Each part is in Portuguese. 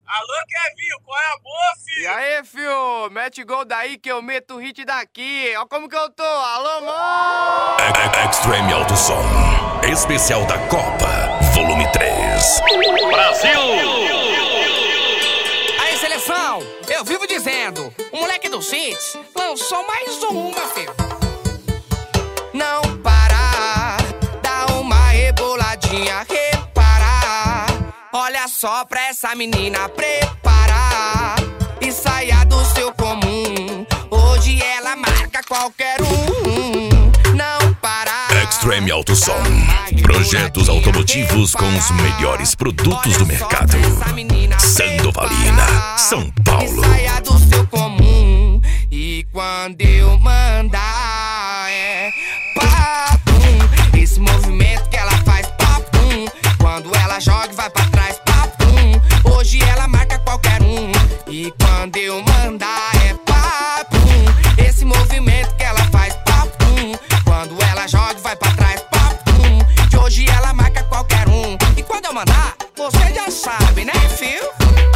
Alô, Kevinho, qual é a boa, filho? E aí, fio? Mete gol daí que eu meto o hit daqui. Ó como que eu tô. Alô, mano! Extreme Alto Som. Especial da Copa, volume 3. Brasil! Aí, seleção, eu vivo dizendo, o moleque do Cits lançou mais uma, filho. Não para, dá uma reboladinha, reparar. Olha só pra essa menina preparar e saia do seu comum. Hoje ela marca qualquer um. Não para. Extreme Alto Som. Projetos automotivos com os melhores produtos do mercado. Sandovalina, São Paulo. E saia do seu comum. E quando eu mandar é papum. Esse movimento que ela faz papum. Quando ela joga e vai pra trás papum. Hoje ela marca qualquer um. E quando eu mandar é papum. Esse movimento que ela faz papum. Quando ela joga e vai pra trás papum. Que hoje ela marca qualquer um. E quando eu mandar, você já sabe, né, fio?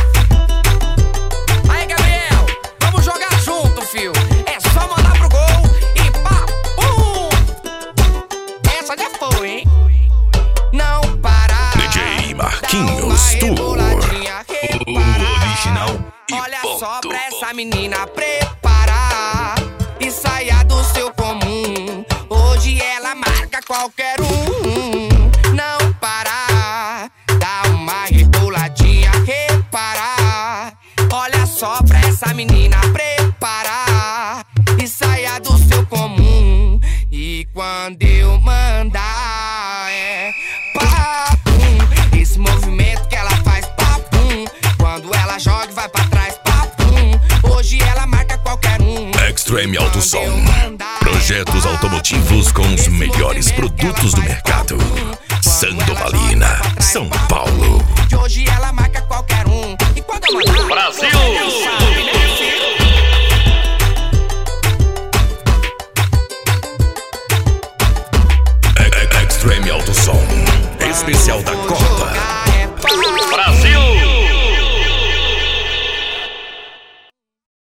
Aí, Gabriel, vamos jogar junto, fio. É só mandar pro gol e papum. Essa já foi, hein? Não parar. DJ Marquinhos Tour. O original e olha ponto. só pra essa menina preparar e saia do seu comum. Hoje ela marca qualquer um. Não parar, dá uma reboladinha, reparar. Olha só pra essa menina preparar e saia do seu comum. E quando eu mandar é papum. Esse movimento que ela faz papum. Quando ela joga e vai pra trás papum. Hoje ela marca qualquer um. Extreme Alto Som. Projetos automotivos com os melhores produtos do mercado. Sandovalina, São Paulo. De hoje ela marca qualquer um. E quando eu mandar, Brasil! você já sabe, né, filho? Extreme Alto Som. Especial da Copa,